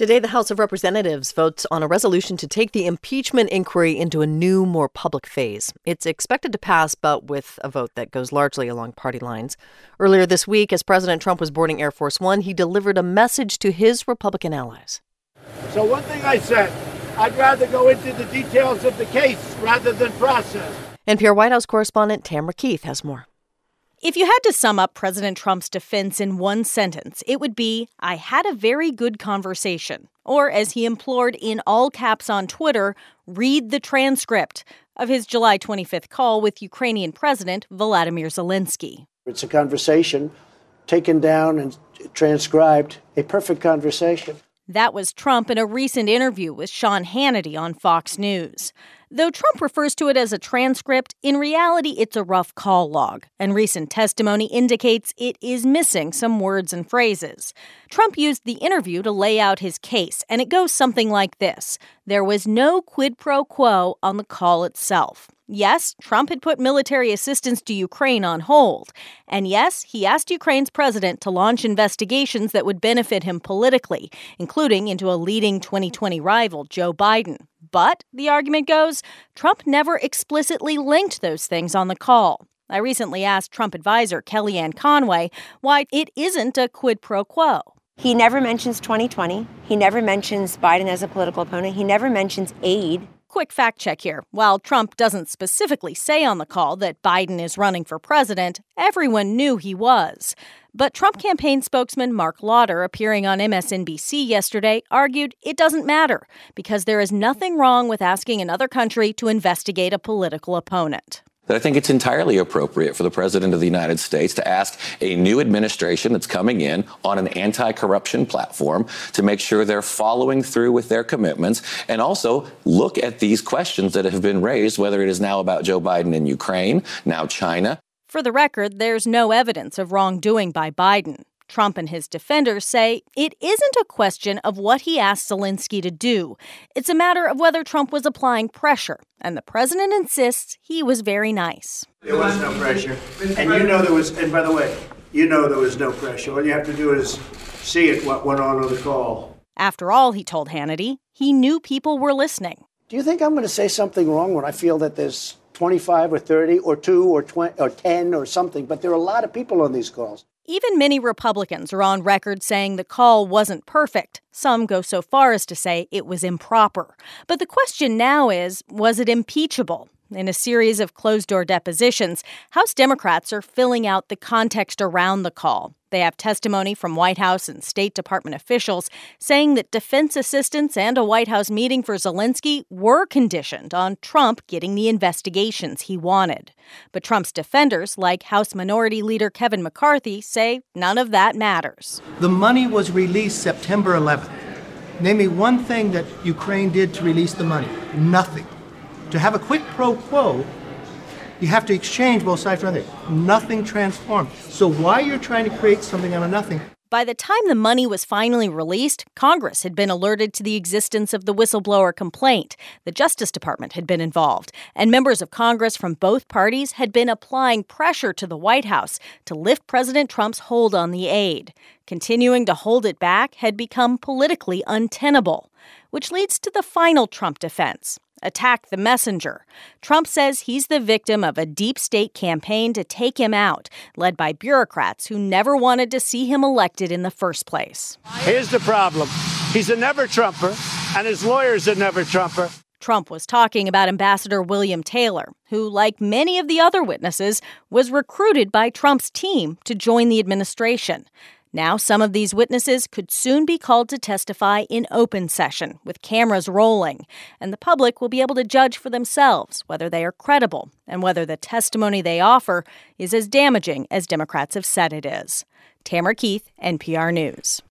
Today, the House of Representatives votes on a resolution to take the impeachment inquiry into a new, more public phase. It's expected to pass, but with a vote that goes largely along party lines. Earlier this week, as President Trump was boarding Air Force One, he delivered a message to his Republican allies. So one thing I said, I'd rather go into the details of the case rather than process. NPR White House correspondent Tamara Keith has more. If you had to sum up President Trump's defense in one sentence, it would be, I had a very good conversation. Or, as he implored in all caps on Twitter, read the transcript of his July 25th call with Ukrainian President Volodymyr Zelensky. It's a conversation taken down and transcribed, a perfect conversation. That was Trump in a recent interview with Sean Hannity on Fox News. Though Trump refers to it as a transcript, in reality it's a rough call log, and recent testimony indicates it is missing some words and phrases. Trump used the interview to lay out his case, and it goes something like this. There was no quid pro quo on the call itself. Yes, Trump had put military assistance to Ukraine on hold. And yes, he asked Ukraine's president to launch investigations that would benefit him politically, including into a leading 2020 rival, Joe Biden. But, the argument goes, Trump never explicitly linked those things on the call. I recently asked Trump advisor Kellyanne Conway why it isn't a quid pro quo. He never mentions 2020. He never mentions Biden as a political opponent. He never mentions aid. Quick fact check here. While Trump doesn't specifically say on the call that Biden is running for president, everyone knew he was. But Trump campaign spokesman Mark Lauder, appearing on MSNBC yesterday, argued it doesn't matter because there is nothing wrong with asking another country to investigate a political opponent. That I think it's entirely appropriate for the president of the United States to ask a new administration that's coming in on an anti-corruption platform to make sure they're following through with their commitments and also look at these questions that have been raised, whether it is now about Joe Biden in Ukraine, now China. For the record, there's no evidence of wrongdoing by Biden. Trump and his defenders say it isn't a question of what he asked Zelensky to do. It's a matter of whether Trump was applying pressure, and the president insists he was very nice. There was no pressure. And you know there was, and by the way, you know there was no pressure. All you have to do is see it, what went on the call. After all, he told Hannity, he knew people were listening. Do you think I'm going to say something wrong when I feel that there's 25 or 30 or 2 or 20 or 10 or something? But there are a lot of people on these calls. Even many Republicans are on record saying the call wasn't perfect. Some go so far as to say it was improper. But the question now is, was it impeachable? In a series of closed-door depositions, House Democrats are filling out the context around the call. They have testimony from White House and State Department officials saying that defense assistance and a White House meeting for Zelensky were conditioned on Trump getting the investigations he wanted. But Trump's defenders, like House Minority Leader Kevin McCarthy, say none of that matters. The money was released September 11th. Name me one thing that Ukraine did to release the money. Nothing. To have a quid pro quo, you have to exchange both sides for nothing. Nothing transformed. So why you're trying to create something out of nothing? By the time the money was finally released, Congress had been alerted to the existence of the whistleblower complaint. The Justice Department had been involved, and members of Congress from both parties had been applying pressure to the White House to lift President Trump's hold on the aid. Continuing to hold it back had become politically untenable, which leads to the final Trump defense. Attack the messenger. Trump says he's the victim of a deep state campaign to take him out, led by bureaucrats who never wanted to see him elected in the first place. Here's the problem. He's a never-Trumper, and his lawyer's a never-Trumper. Trump was talking about Ambassador William Taylor, who, like many of the other witnesses, was recruited by Trump's team to join the administration. Now, some of these witnesses could soon be called to testify in open session with cameras rolling, and the public will be able to judge for themselves whether they are credible and whether the testimony they offer is as damaging as Democrats have said it is. Tamara Keith, NPR News.